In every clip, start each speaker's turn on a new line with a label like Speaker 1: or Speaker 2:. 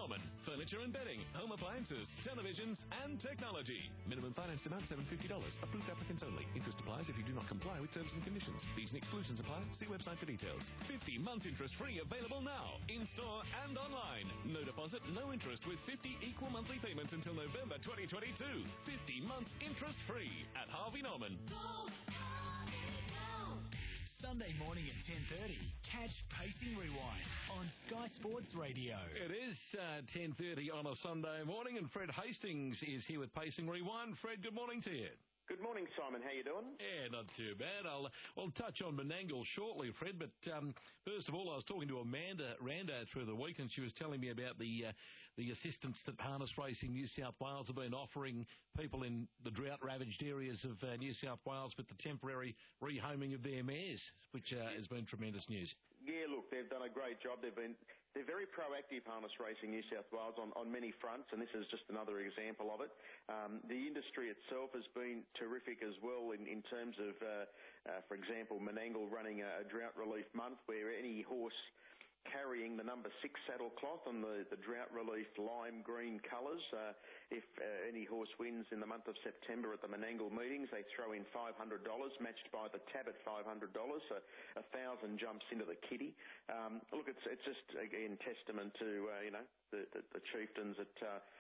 Speaker 1: Norman. Furniture and bedding, home appliances, televisions and technology. Minimum finance amount $750. Approved applicants only. Interest applies if you do not comply with terms and conditions. Fees and exclusions apply. See website for details. 50 months interest free available now. In store and online. No deposit, no interest with 50 equal monthly payments until November 2022. 50 months interest free at Harvey Norman.
Speaker 2: Sunday morning at 10:30. Catch Pacing Rewind on Sky Sports Radio.
Speaker 3: It is 10:30 on a Sunday morning, and Fred Hastings is here with Pacing Rewind. Fred, good morning to you.
Speaker 4: Good morning, Simon. How you doing?
Speaker 3: Yeah, not too bad. I'll touch on Menangle shortly, Fred, but first of all, I was talking to Amanda Rando through the week, and she was telling me about the assistance that Harness Racing New South Wales have been offering people in the drought-ravaged areas of New South Wales with the temporary rehoming of their mares, which has been tremendous news.
Speaker 4: Yeah, look, they've done a great job. They're very proactive, Harness Racing New South Wales, on many fronts, and this is just another example of it. The industry itself has been terrific as well in terms of, for example, Menangle running a drought relief month where any horse carrying the number 6 saddle cloth on the drought relief lime green colours. If any horse wins in the month of September at the Menangle meetings, they throw in $500, matched by the tab at $500, so 1,000 jumps into the kitty. Look, it's just, again, testament to, the chieftains at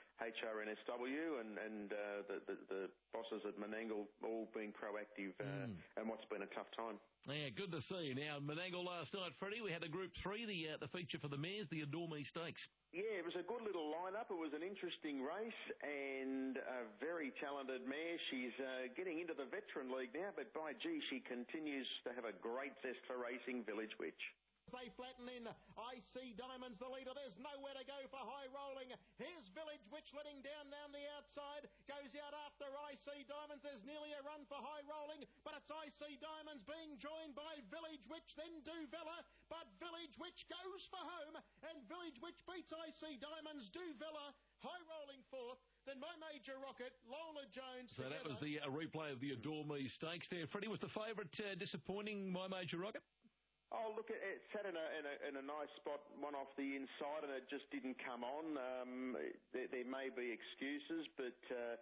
Speaker 4: HRNSW and the bosses at Menangle all being proactive and what's been a tough time.
Speaker 3: Yeah, good to see. Now, Menangle last night, Freddie, we had a Group 3, the feature for the mares, the Adore Me Stakes.
Speaker 4: Yeah, it was a good little lineup. It was an interesting race and a very talented mare. She's getting into the veteran league now, but by gee, she continues to have a great zest for racing, Village Witch.
Speaker 5: They flatten in. IC Diamonds the leader. There's nowhere to go for High Rolling. Here's Village Witch letting down the outside. Goes out after IC Diamonds. There's nearly a run for High Rolling, but it's IC Diamonds being joined by Village Witch, then Duvella. But Village Witch goes for home, and Village Witch beats IC Diamonds. Duvella, High Rolling fourth. Then My Major Rocket, Lola Jones.
Speaker 3: So
Speaker 4: together.
Speaker 3: That was the replay of the Adore Me Stakes there. Freddie, was the favourite disappointing My Major Rocket?
Speaker 4: Oh, look, it sat in a nice spot, one off the inside, and it just didn't come on. There may be excuses, but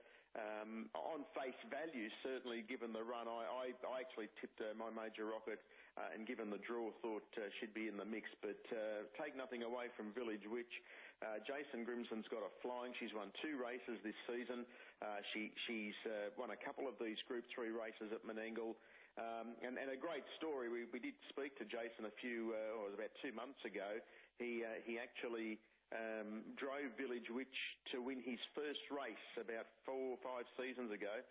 Speaker 4: on face value, certainly given the run, I actually tipped My Major Rocket, and given the draw, thought she'd be in the mix. But take nothing away from Village Witch. Jason Grimson's got a flying. She's won 2 races this season. She's won a couple of these Group 3 races at Menangle. And a great story. We did speak to Jason it was about 2 months ago. He actually drove Village Witch to win his first race about 4 seasons ago,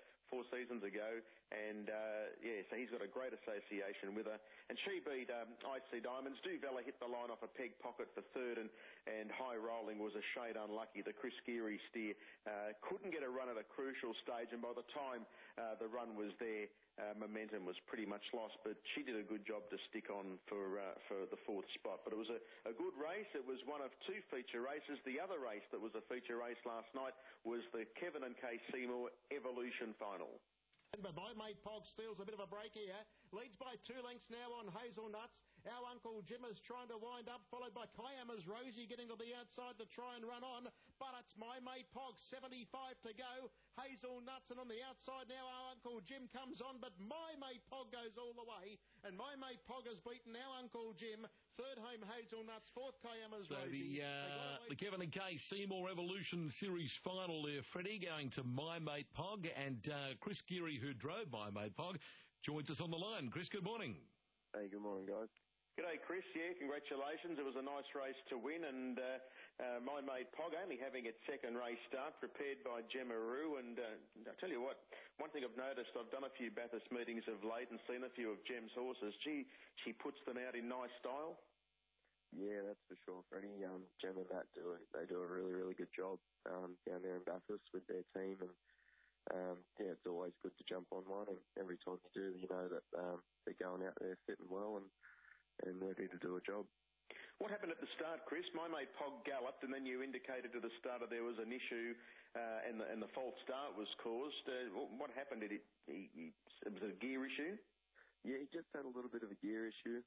Speaker 4: and so he's got a great association with her. And she beat IC Diamonds. Duvella hit the line off a peg pocket for third, and High Rolling was a shade unlucky. The Chris Geary steer couldn't get a run at a crucial stage, and by the time the run was there, momentum was pretty much lost, but she did a good job to stick on for the 4th spot. But it was a good race. It was one of 2 feature races. The other race that was a feature race last night was the Kevin and Kay Seymour Evolution Final.
Speaker 5: But My Mate Pog steals a bit of a break here. Leads by 2 lengths now on Hazelnuts. Our Uncle Jim is trying to wind up, followed by Kiama's Rosie getting to the outside to try and run on. But it's My Mate Pog, 75 to go. Hazelnuts, and on the outside now our Uncle Jim comes on, but My Mate Pog goes all the way. And My Mate Pog has beaten our Uncle Jim. 3rd home Hazelnuts, 4th Kiama's Rosie.
Speaker 3: The Kevin and Kay Seymour Evolution Series final there, Freddie, going to My Mate Pog, and Chris Geary, who drove My Mate Pog, joins us on the line. Chris, good morning.
Speaker 6: Hey, good morning, guys.
Speaker 4: G'day, Chris. Yeah, congratulations. It was a nice race to win, and My Mate Pog only having its 2nd race start, prepared by Gemma Rue. And I tell you what, one thing I've noticed, I've done a few Bathurst meetings of late and seen a few of Gem's horses. She puts them out in nice style.
Speaker 6: Yeah, that's for sure, Freddie. Gem and Matt do a really, really good job down there in Bathurst with their team, and it's always good to jump on one, and every time you do, you know that they're going out there fitting well and ready to do a job.
Speaker 4: What happened at the start, Chris? My Mate Pog galloped, and then you indicated to the starter there was an issue, and the false start was caused. What happened? Was it a gear issue?
Speaker 6: Yeah, he just had a little bit of a gear issue.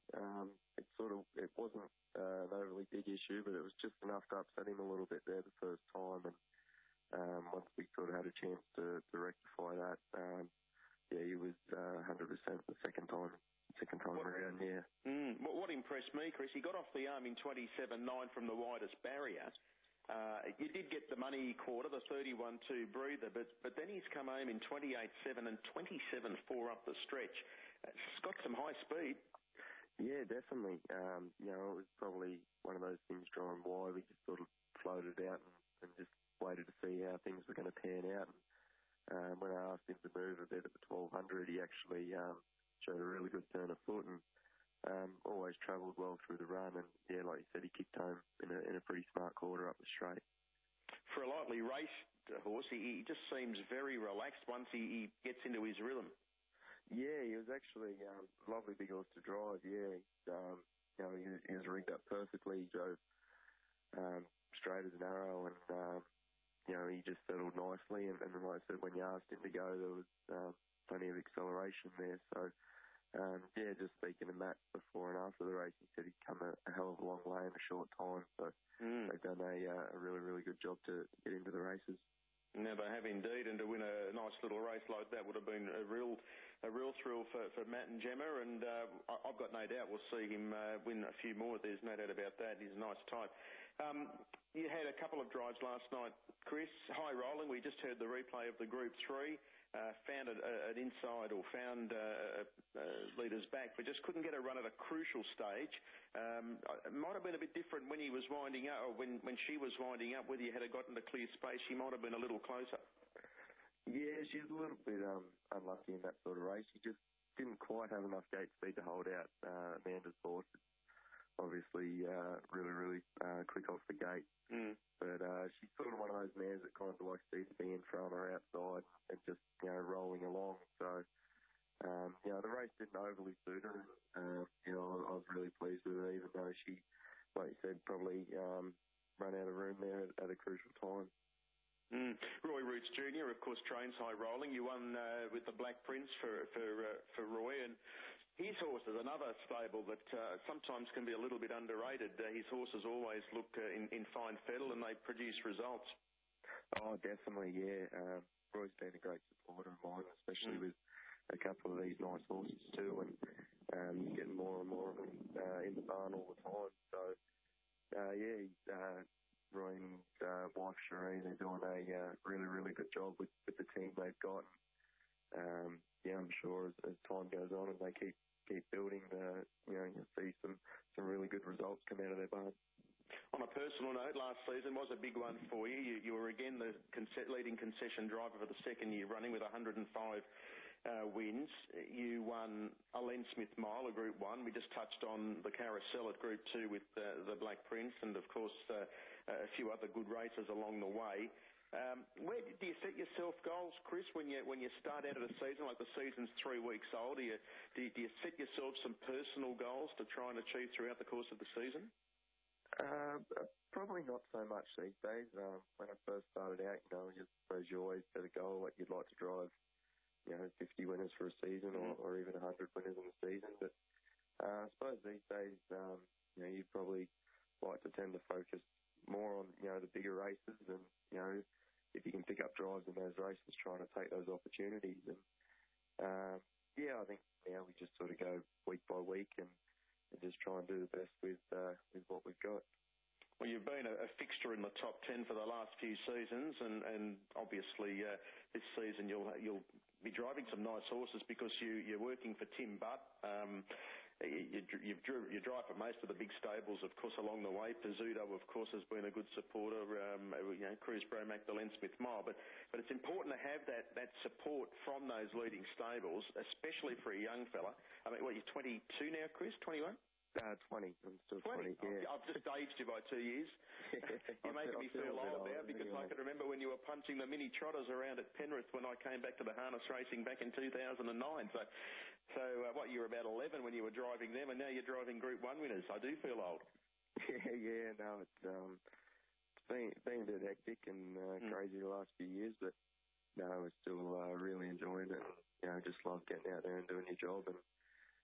Speaker 6: It wasn't an overly big issue, but it was just enough to upset him a little bit there the first time. And once we sort of had a chance to rectify that, he was 100% the second time around. Yeah.
Speaker 4: What impressed me, Chris, he got off the arm in 27.9 from the widest barrier. You did get the money quarter, the 31.2 breather, but then he's come home in 28.7 and 27.4 up the stretch. It's got some high speed.
Speaker 6: Yeah, definitely. It was probably one of those things drawn wide. We just sort of floated out and just waited to see how things were going to pan out. And when I asked him to move a bit at the 1200, he actually showed a really good turn of foot and always travelled well through the run. And yeah, like you said, he kicked home in a pretty smart quarter up the straight.
Speaker 4: For a lightly raced horse, he just seems very relaxed once he gets into his rhythm.
Speaker 6: Yeah, he was actually a lovely big horse to drive. Yeah, he was rigged up perfectly. He drove straight as an arrow, and he just settled nicely. And like I said, when you asked him to go, there was plenty of acceleration there. So just speaking to Matt before and after the race, he said he'd come a hell of a long way in a short time. So they've done a really, really good job to get into the races.
Speaker 4: No, they have indeed, and to win a nice little race like that would have been a real thrill for Matt and Gemma, and I've got no doubt we'll see him win a few more. There's no doubt about that. He's a nice type. You had a couple of drives last night, Chris. High rolling. We just heard the replay of the Group 3. Found an inside or found leaders back, but just couldn't get a run at a crucial stage. It might have been a bit different when he was winding up, or when she was winding up. Whether you had gotten to clear space, she might have been a little closer.
Speaker 6: Yeah, she's a little bit unlucky in that sort of race. She just didn't quite have enough gate speed to hold out Amanda's horse. Obviously, really, really quick off the gate. But she's sort of one of those mares that kind of likes to be in front or outside and just, rolling along. So, the race didn't overly suit her. I was really pleased with her, even though she, like you said, probably ran out of room there at a crucial time.
Speaker 4: Roy Roots Jr., of course, trains high rolling. You won with the Black Prince for Roy, and his horse is another stable that sometimes can be a little bit underrated. His horses always look in fine fettle and they produce results.
Speaker 6: Oh, definitely, yeah. Roy's been a great supporter of mine, especially with a couple of these nice horses too, and he's getting more and more of them in the barn all the time. So, Roy and wife Sheree, they're doing a really, really good job with the team they've got. I'm sure as time goes on and they keep building, you'll see some really good results come out of their barn.
Speaker 4: On a personal note, last season was a big one for you. You were again the leading concession driver for the second year running with 105 wins. You won a Len Smith Mile, a Group 1. We just touched on the Carousel at Group 2 with the Black Prince, and of course a few other good races along the way. Where do you set yourself goals, Chris, when you start out of a season, like the season's 3 weeks old? Do you set yourself some personal goals to try and achieve throughout the course of the season?
Speaker 6: Probably not so much these days. When I first started out, you always set a goal that you'd like to drive, 50 winners for a season or even 100 winners in a season. But I suppose these days, you'd probably like to tend to focus more on, the bigger races and, if you can pick up drives in those races, trying to take those opportunities. And, I think now we just sort of go week by week and just try and do the best with what we've got.
Speaker 4: Well, you've been a fixture in the top 10 for the last few seasons, and obviously this season you'll be driving some nice horses because you're working for Tim Butt. You drive for most of the big stables, of course, along the way. Pizzuto, of course, has been a good supporter. Cruz Bromac, the Len Smith Mile, but it's important to have that support from those leading stables, especially for a young fella. I mean, you're 22 now, Chris? 21?
Speaker 6: 20. I'm still 20. Yeah.
Speaker 4: I've just aged you by 2 years. You're making me feel old now because I can remember when you were punching the mini trotters around at Penrith when I came back to the harness racing back in 2009. So you were about 11 when you were driving them, and now you're driving Group 1 winners. I do feel old.
Speaker 6: Yeah, no, it's been a bit hectic and crazy the last few years, but no, we're still really enjoying it. Just love getting out there and doing your job and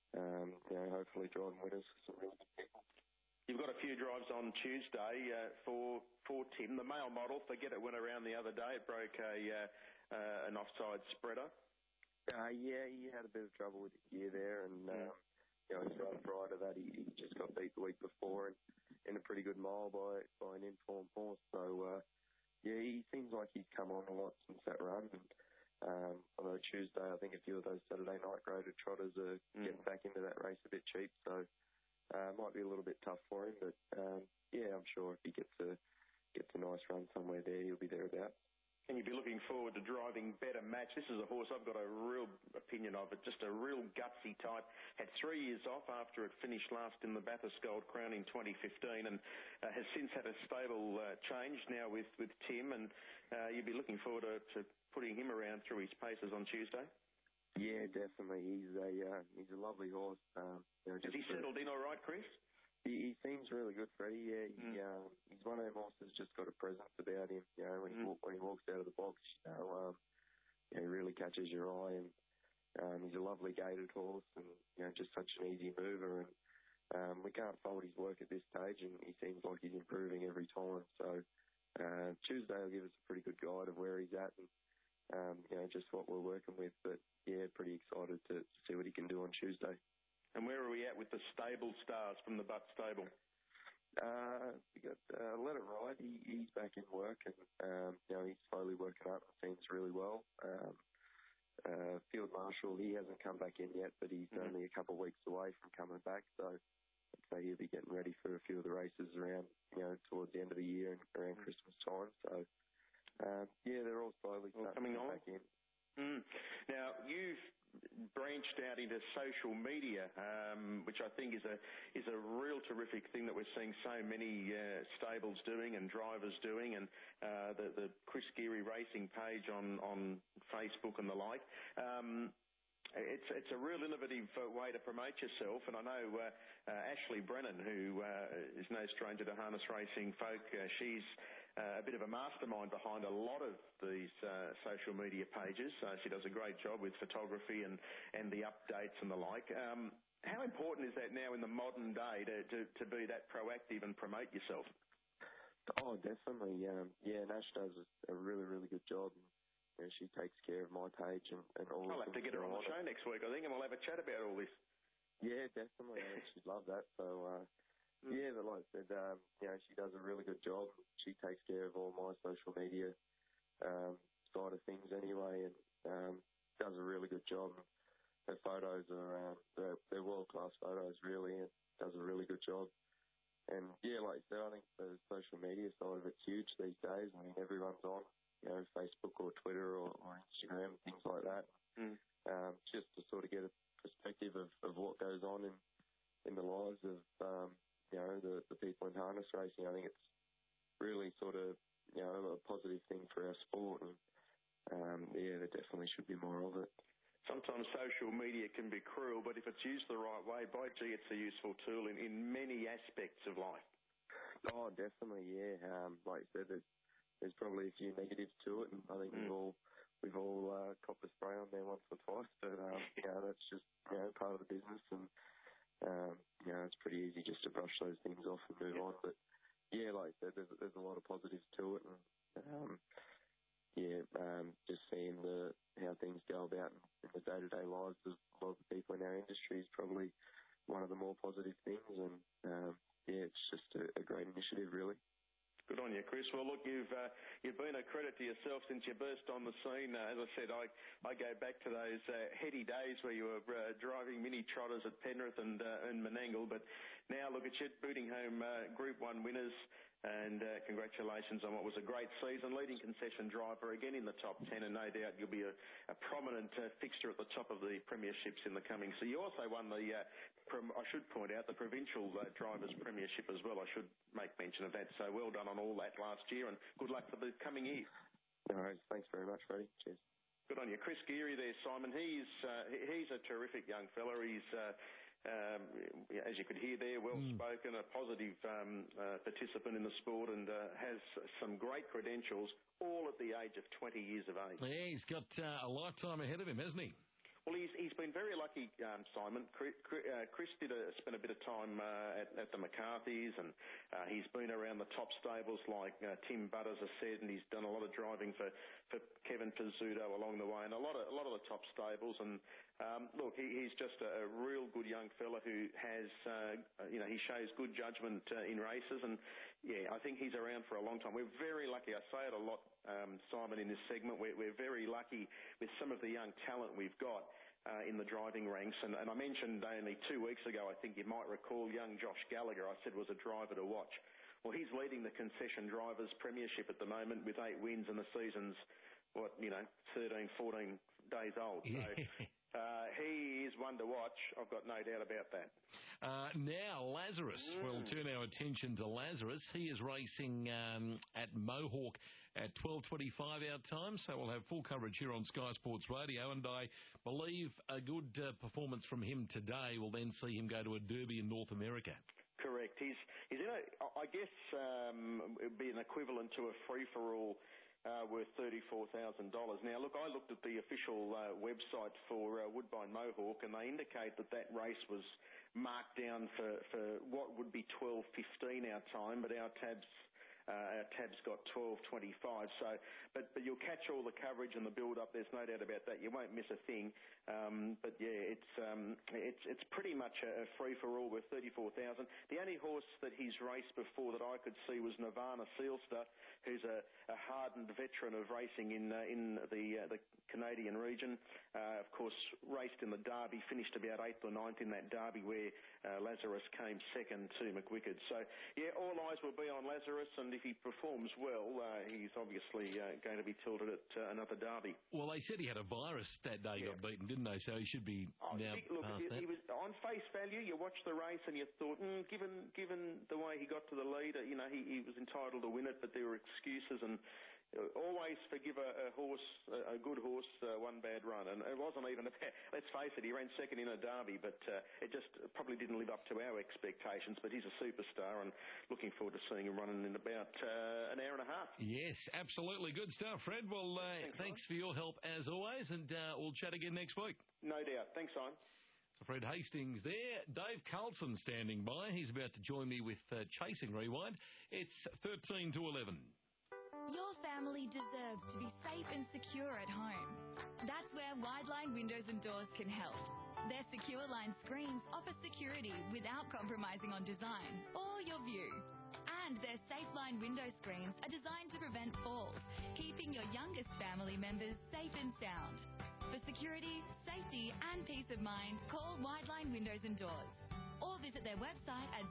Speaker 6: hopefully driving winners for some really good people.
Speaker 4: You've got a few drives on Tuesday for Tim, the male model. Forget it, went around the other day. It broke an offside spreader.
Speaker 6: Yeah, he had a bit of trouble with the gear there, and prior to that, he just got beat the week before in a pretty good mile by an informed horse. So he seems like he's come on a lot since that run. And, although Tuesday, I think a few of those Saturday night graded trotters are getting back into that race a bit cheap. So might be a little bit tough for him, but I'm sure if he gets a nice run somewhere there, he'll be thereabouts.
Speaker 4: And you'd be looking forward to driving Better Match. This is a horse I've got a real opinion of it, just a real gutsy type. Had 3 years off after it finished last in the Bathurst Gold Crown in 2015 and has since had a stable change now with Tim, and you'd be looking forward to putting him around through his paces on Tuesday.
Speaker 6: Yeah, definitely. He's a lovely horse.
Speaker 4: Has he settled in all right, Chris?
Speaker 6: He seems really good, Freddie. Yeah, he's one of them horses just got a presence about him. When he walks out of the box, he really catches your eye, and he's a lovely gaited horse, and just such an easy mover. And we can't fault his work at this stage, and he seems like he's improving every time. So Tuesday will give us a pretty good guide of where he's at, and just what we're working with. But yeah, pretty excited to see what he can do on Tuesday.
Speaker 4: And where are we at with the stable stars from the Butt stable?
Speaker 6: We got Let It Ride. He's back in work, and he's slowly working up. Seems really well. Field Marshal, he hasn't come back in yet, but he's only a couple of weeks away from coming back. So I'd say he'll be getting ready for a few of the races around, towards the end of the year and around Christmas time. So they're all slowly
Speaker 4: coming on
Speaker 6: back in.
Speaker 4: Now you've branched out into social media, which I think is a real terrific thing that we're seeing so many stables doing and drivers doing, and the Chris Geary Racing page on Facebook and the like. It's a real innovative way to promote yourself, and I know Ashley Brennan, who is no stranger to harness racing folk, she's a bit of a mastermind behind a lot of these social media pages. She does a great job with photography and the updates and the like. How important is that now in the modern day to be that proactive and promote yourself?
Speaker 6: Oh, definitely. Nash does a really, really good job. She takes care of my page and all.
Speaker 4: I'll have to get her on the show next week, I think, and we'll have a chat about all this.
Speaker 6: Yeah, definitely. She'd love that. So, but like I said, she does a really good job. She takes care of all my social media side of things anyway, and does a really good job. Her photos are they're world-class photos, really, and does a really good job. And, like I said, I think the social media side of it's huge these days. I mean, everyone's on, Facebook or Twitter or Instagram, things like that. Just to sort of get a perspective of what goes on in the lives of, the people in harness racing. I think it's really sort of, a positive thing for our sport. And, there definitely should be more of it.
Speaker 4: Sometimes social media can be cruel, but if it's used the right way, by gee, it's a useful tool in many aspects of life.
Speaker 6: Oh, definitely, yeah. Like I said, there's probably a few negatives to it, and I think we've all copped a spray on there once or twice, but that's just part of the business, and it's pretty easy just to brush those things off and move on. But like I said, there's a lot of positives to it, and just seeing how things go about in the day-to-day lives of a lot of the people in our industry is probably one of the more positive things, and it's just a great initiative, really.
Speaker 4: Good on you, Chris. Well, look, you've been a credit to yourself since you burst on the scene. As I said, I go back to those heady days where you were driving mini trotters at Penrith and Menangle, but now look at you booting home Group 1 winners, and congratulations on what was a great season, leading concession driver again in the top 10, and no doubt you'll be a prominent fixture at the top of the premierships in the coming. So you also won I should point out, the Provincial Drivers Premiership as well. I should make mention of that. So well done on all that last year, and good luck for the coming year.
Speaker 6: All right, thanks very much, Freddie. Cheers.
Speaker 4: Good on you. Chris Geary there, Simon. He's a terrific young fella. He's as you could hear there, well-spoken, a positive participant in the sport, and has some great credentials, all at the age of 20 years of age.
Speaker 3: Yeah, he's got a lifetime ahead of him, hasn't he?
Speaker 4: Well, he's been very lucky, Simon. Chris spent a bit of time at the McCarthy's, and he's been around the top stables like Tim Butters has said, and he's done a lot of driving for Kevin Pizzuto along the way, and a lot of the top stables. And look, he's just a real good young fella who has, he shows good judgment in races, and yeah, I think he's around for a long time. We're very lucky. I say it a lot, Simon, in this segment. We're very lucky with some of the young talent we've got in the driving ranks. And I mentioned only 2 weeks ago, I think you might recall, young Josh Gallagher, I said was a driver to watch. Well, he's leading the concession drivers premiership at the moment with 8 wins, and the season's, 13, 14 days old. So he is one to watch. I've got no doubt about that.
Speaker 3: Now, Lazarus. We'll turn our attention to Lazarus. He is racing at Mohawk at 12:25 our time, so we'll have full coverage here on Sky Sports Radio, and I believe a good performance from him today will then see him go to a Derby in North America.
Speaker 4: Correct. He's in I guess it would be an equivalent to a free-for-all worth $34,000. Now, look, I looked at the official website for Woodbine Mohawk, and they indicate that race was marked down for what would be 12:15 our time, but our tab's got 12:25. So, but you'll catch all the coverage and the build-up. There's no doubt about that. You won't miss a thing. But yeah, it's pretty much a free-for-all with 34,000. The only horse that he's raced before that I could see was Nirvana Sealster, who's a hardened veteran of racing in the Canadian region. Of course, raced in the Derby, finished about 8th or 9th in that Derby where Lazarus came second to McWicked. So, yeah, all eyes will be on Lazarus, and if he performs well, he's obviously going to be tilted at another Derby.
Speaker 3: Well, they said he had a virus that day, got beaten, didn't they? So he should be now past that.
Speaker 4: He was, on face value, you watched the race and you thought, given the way he got to the lead, he was entitled to win it, but there were excuses, and always forgive a good horse, one bad run. And it wasn't even let's face it, he ran second in a Derby, but it just probably didn't live up to our expectations. But he's a superstar, and looking forward to seeing him running in about an hour and a half.
Speaker 3: Yes, absolutely. Good stuff, Fred. Well, thanks for your help as always, and we'll chat again next week.
Speaker 4: No doubt. Thanks, Simon.
Speaker 3: Fred Hastings there. Dave Carlson standing by. He's about to join me with Chasing Rewind. It's 13 to 11.
Speaker 7: Your family deserves to be safe and secure at home. That's where Wideline Windows and Doors can help. Their secure line screens offer security without compromising on design or your view. And their SafeLine window screens are designed to prevent falls, keeping your youngest family members safe and sound. For security, safety and peace of mind, call Wideline Windows and Doors or visit their website at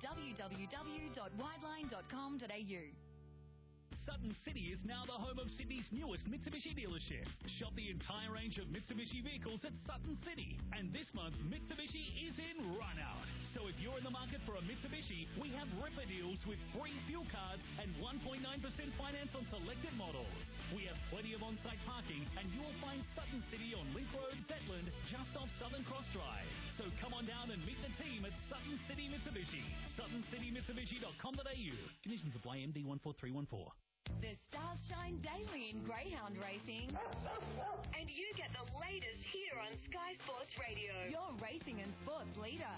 Speaker 7: www.wideline.com.au.
Speaker 2: Sutton City is now the home of Sydney's newest Mitsubishi dealership. Shop the entire range of Mitsubishi vehicles at Sutton City. And this month, Mitsubishi is in run-out. So if you're in the market for a Mitsubishi, we have ripper deals with free fuel cards and 1.9% finance on selected models. We have plenty of on-site parking, and you will find Sutton City on Link Road, Zetland, just off Southern Cross Drive. So come on down and meet the team at Sutton City Mitsubishi. SuttonCityMitsubishi.com.au. Conditions apply. MD 14314.
Speaker 7: The stars shine daily in greyhound racing. And you get the latest here on Sky Sports Radio, your racing and sports leader.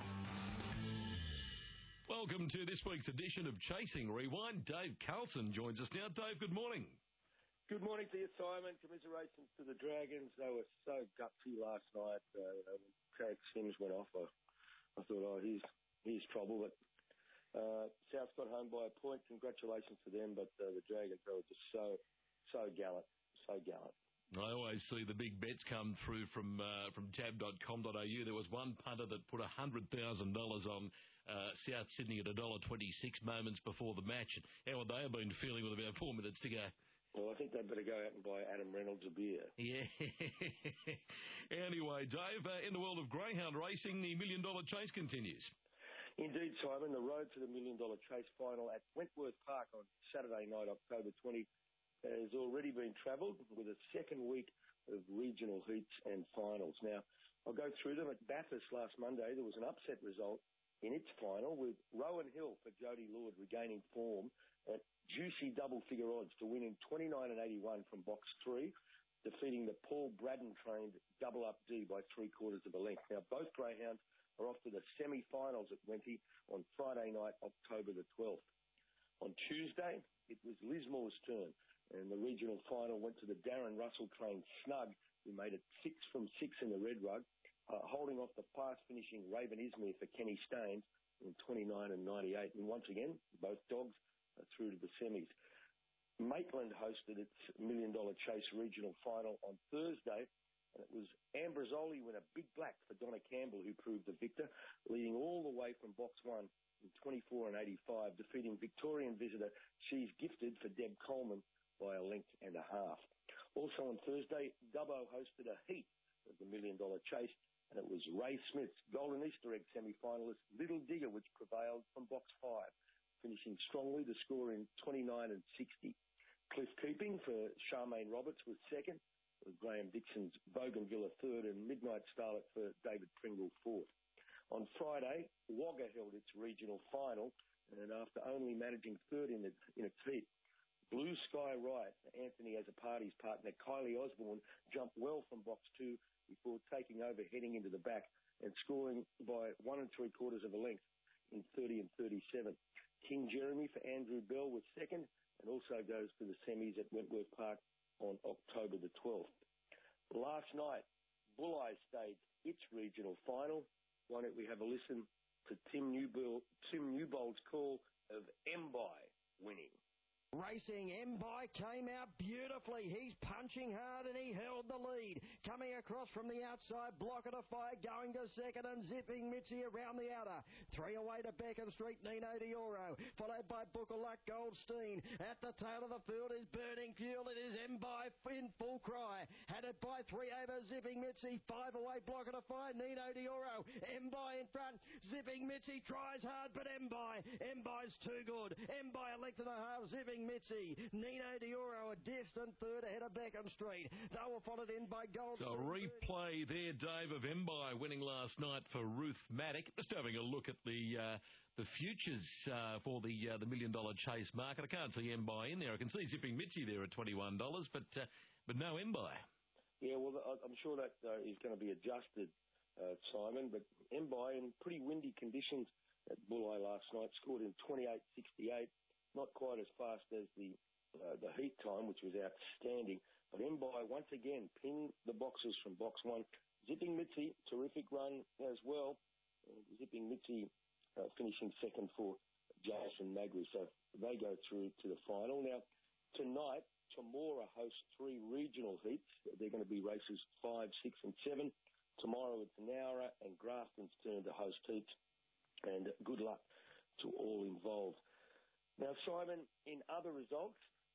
Speaker 3: Welcome to this week's edition of Chasing Rewind. Dave Carlson joins us now. Dave, good morning.
Speaker 8: Good morning to you, Simon. Commiserations to the Dragons. They were so gutsy last night. When Craig Sims went off, I thought, here's trouble. But South got home by a point. Congratulations to them. But the Dragons, they were just so gallant. So gallant.
Speaker 3: I always see the big bets come through from tab.com.au. There was one punter that put $100,000 on South Sydney at $1.26 moments before the match. How would they have been feeling with about 4 minutes to go?
Speaker 8: Well, I think they'd better go out and buy Adam Reynolds a beer.
Speaker 3: Yeah. Anyway, Dave, in the world of greyhound racing, the $1 million chase continues.
Speaker 8: Indeed, Simon. The road to the $1 million chase final at Wentworth Park on Saturday night, October 20, has already been travelled with a second week of regional heats and finals. Now, I'll go through them. At Bathurst last Monday, there was an upset result in its final with Rowan Hill for Jody Lord regaining form at juicy double-figure odds to win in 29 and 81 from box 3. defeating the Paul Braddon-trained Double Up D by 3/4 of a length. Now, both greyhounds are off to the semi-finals at Wenty on Friday night, October the 12th. On Tuesday, it was Lismore's turn, and the regional final went to the Darren Russell-trained Snug, who made it 6 from 6 in the red rug, holding off the fast-finishing Raven Izmir for Kenny Staines in 29 and 98. And once again, both dogs are through to the semis. Maitland hosted its $1 Million Chase regional final on Thursday, and it was Ambrosoli winner Big Black for Donna Campbell who proved the victor, leading all the way from box 1 in 24 and 85, defeating Victorian visitor She's Gifted for Deb Coleman by a length and a half. Also on Thursday, Dubbo hosted a heat of the $1 Million Chase, and it was Ray Smith's Golden Easter Egg semi-finalist Little Digger which prevailed from box 5, finishing strongly to score in 29 and 60. Cliff Keeping for Charmaine Roberts was second, with Graham Dixon's Bougainville third and Midnight Starlet for David Pringle fourth. On Friday, Wagga held its regional final, and after only managing third in its heat, Blue Sky Riot, Anthony Azzopardi's partner, Kylie Osborne, jumped well from box 2 before taking over heading into the back and scoring by 1 3/4 of a length in 30 and 37. King Jeremy for Andrew Bell was second and also goes to the semis at Wentworth Park on October the 12th. Last night, Bulli staged its regional final. Why don't we have a listen to Tim Newbold's call of Mbai winning.
Speaker 9: Racing Mbai came out beautifully. He's punching hard and he held the lead. Coming across from the outside, Block of the Fire going to second and Zipping Mitzi around the outer. 3 away to Beacon Street, Nino Dioro, followed by Book of Luck Goldstein. At the tail of the field is Burning Fuel. It is Mbai in full cry. Had it by 3 over Zipping Mitzi. 5 away Block of the Fire, Nino Dioro. Mbai in front. Zipping Mitzi tries hard, but Mbai's too good. Mbai a length and a half. Zipping Mitzi, Nino Dioro a distant third ahead of Beacon Street. They were followed in by Gold.
Speaker 3: So a replay there, Dave, of Mbai winning last night for Ruth Maddock. Just having a look at the futures for the $1 Million Chase market. I can't see Mbai in there. I can see Zipping Mitzi there at $21, but no Mbai.
Speaker 8: Yeah, well, I'm sure that is going to be adjusted, Simon. But Mbai in pretty windy conditions at Bulli last night scored in 28.68. Not quite as fast as the heat time, which was outstanding. But Mbai once again pinged the boxes from box 1. Zipping Mitzi, terrific run as well. Zipping Mitzi finishing second for Jason Magri. So they go through to the final. Now, tonight, Temora hosts 3 regional heats. They're going to be races 5, 6 and 7. Tomorrow it's Nowra and Grafton's turn to host heats. And good luck to all involved. Now, Simon, in other results,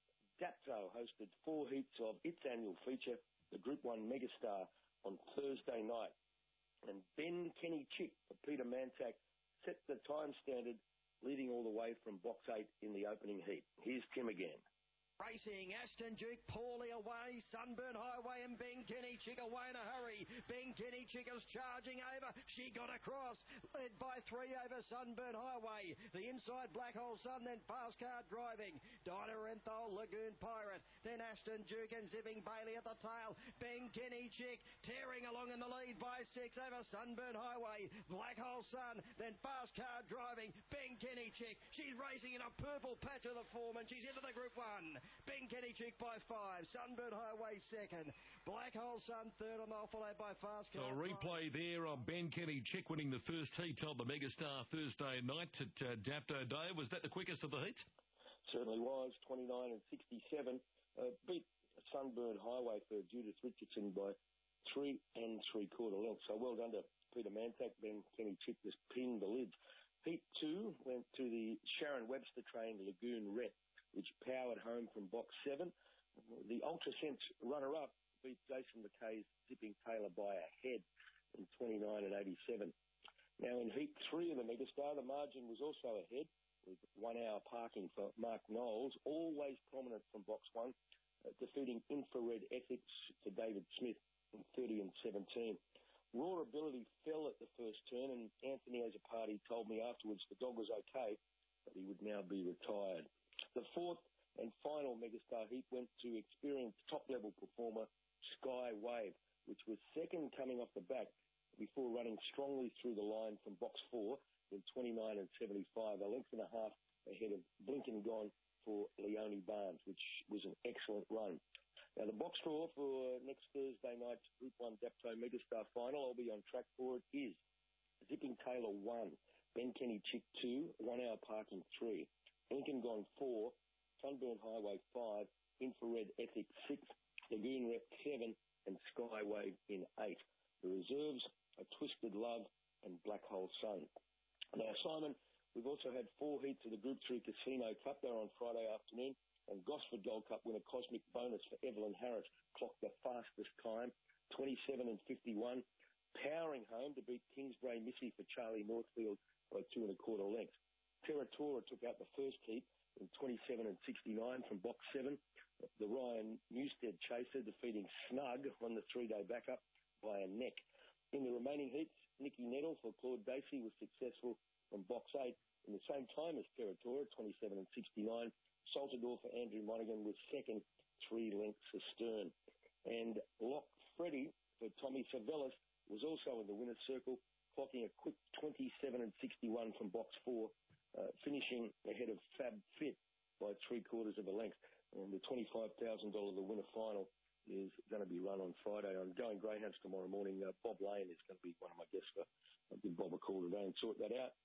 Speaker 8: Dapto hosted 4 heats of its annual feature, the Group 1 Megastar, on Thursday night. And Ben Kenny Chick for Peter Mantak set the time standard, leading all the way from box 8 in the opening heat. Here's Tim again.
Speaker 9: Racing, Ashton Duke, Paulie away, Sunburn Highway and Ben Kenny Chick away in a hurry. Ben Kenny Chick is charging over. She got across, led by 3 over Sunburn Highway. The inside Black Hole Sun, then fast car driving. Dinah Renthal, Lagoon Pirate. Then Ashton Duke and Zipping Bailey at the tail. Ben Kenny Chick tearing along in the lead by 6 over Sunburn Highway. Black Hole Sun, then fast car driving. Ben Kenny Chick. She's racing in a purple patch of the form and she's into the Group 1. Ben Kenny Chick by 5. Sunburn Highway second. Black Hole Sun third, and they'll followed by fast car.
Speaker 3: So a replay there of Ben Kenny Chick winning the first heat of the Megastar Thursday night at Dapto Day. Was that the quickest of the heats?
Speaker 8: Certainly was. 29 and 67. Beat Sunburn Highway for Judith Richardson by 3 3/4 lengths. So well done to Peter Mantak. Ben Kenny Chick just pinned the lids. Heat 2 went to the Sharon Webster trained Lagoon Rep, which powered home from box 7. The UltraSense runner-up beat Jason McKay's Zipping Taylor by a head in 29 and 87. Now in Heat 3 of the Megastar, the margin was also ahead with 1 hour parking for Mark Knowles, always prominent from box 1, defeating Infrared Ethics to David Smith in 30 and 17. Raw Ability fell at the first turn, and Anthony Azzopardi told me afterwards the dog was okay, but he would now be retired. The 4th and final Megastar heat went to experienced top-level performer Sky Wave, which was second coming off the back before running strongly through the line from box 4 in 29 and 75, a length and a half ahead of Blink and Gone for Leonie Barnes, which was an excellent run. Now, the box draw for next Thursday night's Group 1 Dapto Megastar final, I'll be on track for it, is Zipping Taylor 1, Ben Kenny Chick 2, 1 Hour Parking 3, Blink and Gone 4, Sunburn Highway 5, Infrared Ethic 6, Lagoon Rep 7, and Skywave in 8. The reserves are Twisted Love and Black Hole Sun. Now, Simon, we've also had 4 heats of the Group 3 Casino Cup. They're on Friday afternoon. And Gosford Gold Cup winner Cosmic Bonus for Evelyn Harris clocked the fastest time, 27 and 51, powering home to beat Kingsbury Missy for Charlie Northfield by 2 1/4 lengths. Terratora took out the first heat in 27 and 69 from box 7. The Ryan Newstead chaser defeating Snug on the 3-day backup by a neck. In the remaining heats, Nicky Nettle for Claude Dacey was successful from box 8 in the same time as Terratora, 27 and 69. Saltador for Andrew Monaghan was second, 3 lengths astern. And Lock Freddy for Tommy Savellis was also in the winner's circle, clocking a quick 27 and 61 from box 4, finishing ahead of Fab Fit by 3/4 of a length. And the $25,000, the winner final, is going to be run on Friday. On Going Greyhounds tomorrow morning, Bob Lane is going to be one of my guests. I'll give Bob a call today and sort that out.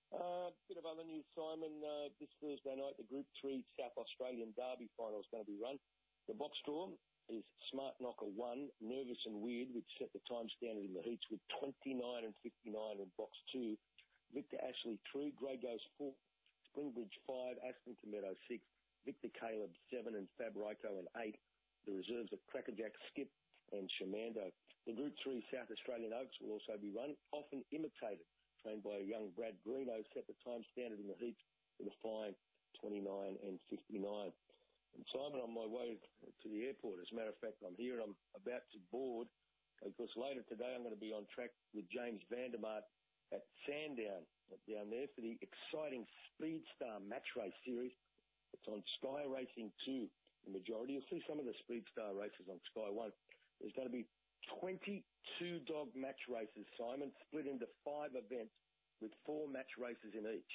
Speaker 8: Bit of other news, Simon. This Thursday night, the Group 3 South Australian Derby final is going to be run. The box draw is Smart Knocker 1, Nervous and Weird, which set the time standard in the heats with 29 and 59 in box 2. Victor Ashley 3, Grey Ghost 4, Springbridge 5, Aston Cometto 6, Victor Caleb 7, and Fab Ryko in 8. The reserves are Crackerjack, Skip, and Shamando. The Group 3 South Australian Oaks will also be run, often imitated. Trained by a young Brad Greeno, set the time standard in the heats with a fine 29 and 59. And Simon, on my way to the airport, as a matter of fact, I'm here and I'm about to board because later today I'm going to be on track with James Vandermart at Sandown down there for the exciting Speedstar Match Race Series. It's on Sky Racing 2, the majority. You'll see some of the Speedstar races on Sky 1. There's going to be 22 dog match races, Simon, split into 5 events with 4 match races in each.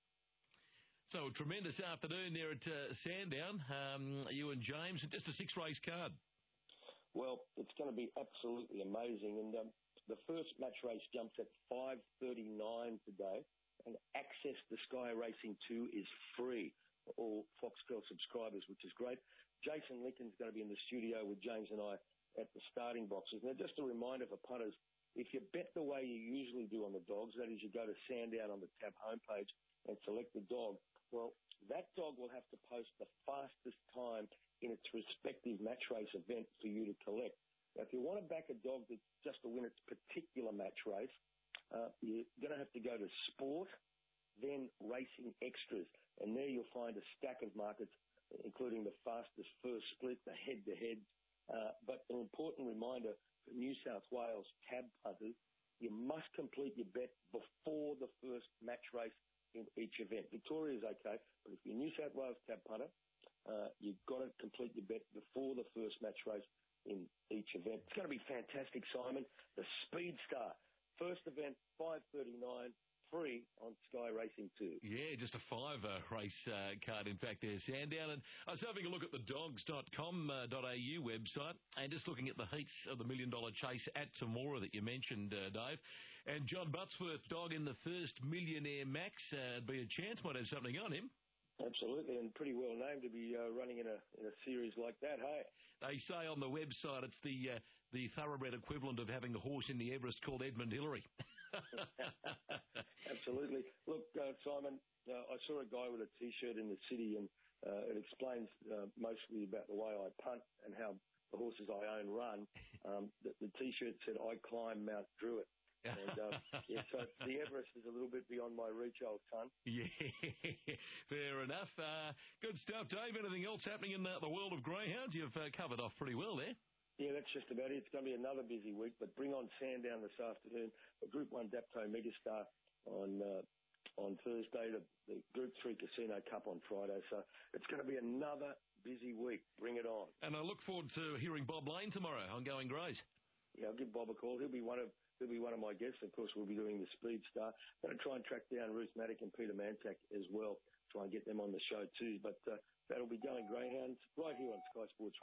Speaker 3: So a tremendous afternoon there at Sandown. You and James, just a 6-race card.
Speaker 8: Well, it's going to be absolutely amazing. And the first match race jumps at 5:39 today. And access to Sky Racing 2 is free for all Foxtel subscribers, which is great. Jason Lincoln's going to be in the studio with James and I at the starting boxes. Now, just a reminder for punters, if you bet the way you usually do on the dogs, that is you go to Sandown on the tab homepage and select the dog, well, that dog will have to post the fastest time in its respective match race event for you to collect. Now, if you want to back a dog that's just to win its particular match race, you're going to have to go to Sport, then Racing Extras, and there you'll find a stack of markets, including the fastest first split, the head-to-head. But an important reminder for New South Wales tab punters, you must complete your bet before the first match race in each event. Victoria is okay, but if you're a New South Wales tab punter, you've got to complete your bet before the first match race in each event. It's going to be fantastic, Simon. The Speedstar. First event, 5:39. Free on Sky Racing 2. Yeah,
Speaker 3: just a 5-race card, in fact, there, Sandown. And I was having a look at the dogs.com.au website and just looking at the heats of the $1 Million Chase at Temora that you mentioned, Dave. And John Butsworth dog in the first Millionaire Max. Be a chance, might have something on him.
Speaker 8: Absolutely, and pretty well named to be running in a series like that, hey?
Speaker 3: They say on the website it's the thoroughbred equivalent of having the horse in the Everest called Edmund Hillary.
Speaker 8: Absolutely. Look, Simon, I saw a guy with a T-shirt in the city, and it explains mostly about the way I punt and how the horses I own run. The T-shirt said, "I climb Mount Druitt." And, so the Everest is a little bit beyond my reach, old son.
Speaker 3: Yeah, fair enough. Good stuff, Dave. Anything else happening in the world of greyhounds? You've covered off pretty well there.
Speaker 8: Yeah, that's just about it. It's going to be another busy week, but bring on Sandown this afternoon. A Group 1 Dapto Megastar on on Thursday, the Group 3 Casino Cup on Friday. So it's going to be another busy week. Bring it on.
Speaker 3: And I look forward to hearing Bob Lane tomorrow on Going Great.
Speaker 8: Yeah, I'll give Bob a call. He'll be one of my guests. Of course, we'll be doing the Speed Star. I'm going to try and track down Ruth Maddock and Peter Mantak as well. Try and get them on the show too. But that'll be Going Greyhounds right here on Sky Sports